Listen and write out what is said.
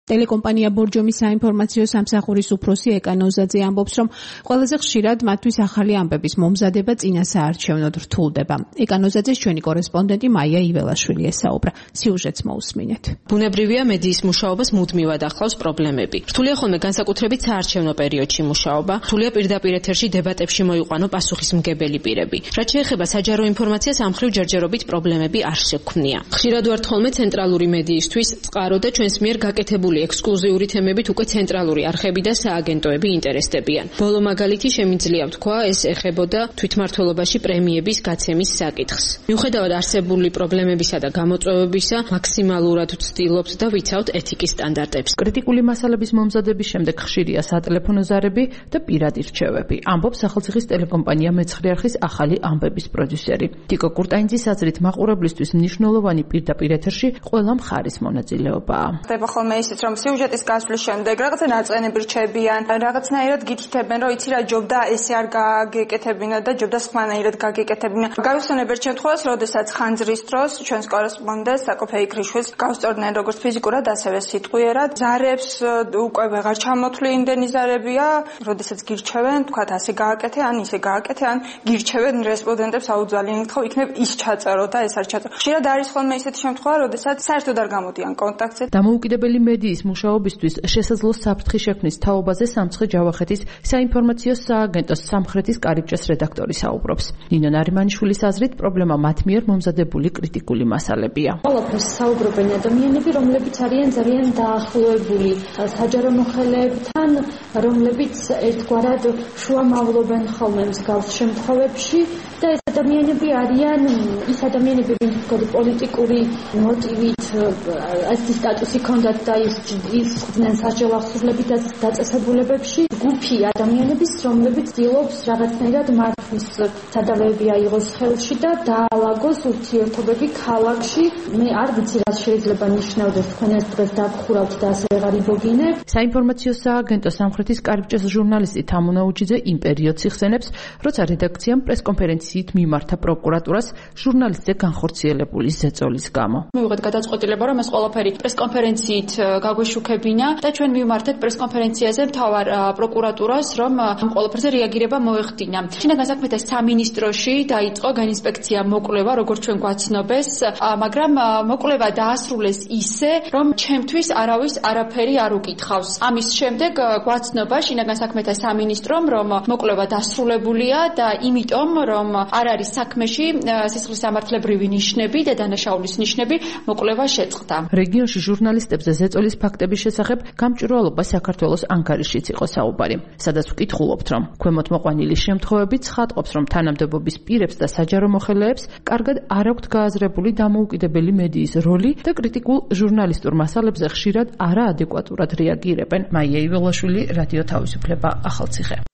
ტელეკომპანია ბორჯომის საინფორმაციო სამსახურის უფროსი ეკა ნოზაძე ამბობს, რომ ყველაზე ხშირად მათთვის ახალი ამბების მომზადება წინასაარჩევნოდ რთულდება. ეკა ნოზაძეს ჩვენი კორესპონდენტი მაია იველაშვილი ესაუბრა. სიუჟეტს მოусმინეთ. ბუნებრივია, მედიის მუშაობას მუდმივად ახლავს პრობლემები. რთულია ხოლმე განსაკუთრებით საარჩევნო პერიოდში მუშაობა, რთულია პირდაპირ ეთერში დებატებში მოიყვანო პასუხისმგებელი პირები. რაც შეეხება საჯარო ინფორმაციას, ამ მხრივ ჯერჯერობით პრობლემები არ შეგვქმნია. ხშირად ვართ ხოლმე ცენტრალური მედიისთვის წყარო და ჩვენს მიერ გაკეთებული ექსკლუზიური თემებით უკვე ცენტრალური არხები და სააგენტოები ინტერესდებიან. ბოლო მაგალითი შემიძლია ვთქვა, ეს ეხებოდა თვითმმართველობაში პრემიების გაცემის საკითხს. მიუხედავად არსებული პრობლემებისა და გამოწვევებისა, მაქსიმალურად ვცდილობთ და ვიცავთ ეთიკის სტანდარტებს. კრიტიკული მასალების მომზადების შემდეგ ხშირია სატელეფონო ზარები და პირადი რჩევები. ამბობს სახელმწიფოს ტელეკომპანია მეცხრე არხის ახალი ამბების პროდიუსერი. ტიკო კურტაინძის აზრით, მაყურებლისთვის მნიშვნელოვანი პირდაპირ ეთერში ყველა მხარის მონაწილეობაა. ხდება ხოლმე ისიც, რომ სიუჟეტის გასვლის შემდეგ რაღაცა ნაწყენები რჩებიან, რაღაცნაირად გითითებენ, რომ იცი რა ჯობდა ესე არ გაგეკეთებინა და ჯობდა სხვანაირად გაგეკეთებინა. გავიხსენებ ერთ შემთხვევას, როდესაც ხანძრის დროს ჩვენს კორესპონდენტს საკოფე იქრიშვილს გავსწორდნენ როგორც ფიზიკურად, ასევე სიტყვიერად. ზარებს უკვე ვეღარ ჩამოთვლი, იმდენი ზარებია, როდესაც გირჩევენ, თქვათ ასე გააკეთე, ან ისე გააკეთე, ან გირჩევენ რესპონდენტებს აუძალიანით, ხო იქნებ ის ჩაწერო და ეს არ ჩაწერო. ხშირად არის ხოლმე ისეთი შემთხვევა, როდესაც საერთოდ არ გამოდიან კონტაქტზე. დამოუკიდებელი მედიის მუშაობისთვის შესაძლო საფრთხის შექმნის თაობაზე სამცხე ჯავახეთის საინფორმაციო სააგენტოს სამხრეთის კარიბჭეს რედაქტორი საუბრობს. ნინო ნარიმანიშვილის აზრით, პრობლემა მათ მიერ მომზადებული კრიტიკული მასალებია. ყველაფერს საუბრობენ ადამიანები, რომლებიც არიან ძალიან დაახლოებული საჯარო მოხელეებთან, რომლებიც ერთგვარად შუამავლობენ ხოლმე მსგავს შემთხვევებში და ეს ადამიანები არიან ის ადამიანები, ვინც პოლიტიკური მოტივით ასეთი სტატუსი ჰქონდათ და ის ხდნენ სასჯელ ახსულებებით და დაწესებულებებში, ჯგუფი ადამიანების, რომლებიც ცდილობს რაღაცნაირად მართვის სადავეები აიღოს ხელში და დაალაგოს ურთიერთობები ქალაქში. მე არ ვიცი, რა შეიძლება ნიშნავდეს, თქვენ ეს დღეს დაგხურავთ და ასე ვეღარ იბოგინებ. საინფორმაციო სააგენტო სამხრეთის კარიბჭეს ჟურნალისტი თამუნაუჯიძე იმ პერიოდს იხსენებს, როცა რედაქციამ პრესკონფერენციით მიმართა პროკურატურას ჟურნალისტზე განხორციელებული ზეწოლის გამო. მივიღეთ გადაწყვეტილება, რომ ეს ყველაფერი პრესკონფერენციით გაგვეშუქებინა და ჩვენ მივმართეთ პრესკონფერენციაზე მთავარ პროკურატურას, რომ ამ ყველაფერზე რეაგირება მოეხდინა. შინაგან საქმეთა სამინისტროში დაიწყო განინსპექცია მოკვლევა, როგორც ჩვენ გვაცნობეს, მაგრამ მოკვლევა დაასრულეს ისე, რომ ჩემთვის არავის არაფერი არ უკითხავს. ამის შემდეგ გვაცნობა შინაგან საქმეთა სამინისტრომ, რომ მოკვლევა დასრულებულია და იმიტომ, რომ არ არის საქმეში სისხლისამართლებრივი ნიშნები და დანაშაულის ნიშნები, მოკვლევა შეწყდა. რეგიონში ჟურნალისტებზე ზეწოლის ფაქტების შესახებ გამჭვირვალობა საქართველოს ანკარიშიც იყო საუბარი, სადაც ვკითხულობთ, რომ ქვემოთ მოყვანილი შემთხვევები ცხადყოფს, რომ თანამდებობის პირებს და საჯარო მოხელეებს კარგად არ აქვთ გააზრებული დამოუკიდებელი მედიის როლი და კრიტიკულ ჟურნალისტურ მასალებზე ხშირად არაადეკვატურად რეაგირებენ. მაია იველაშვილი, რადიო თავისუფლება, ახალციხე.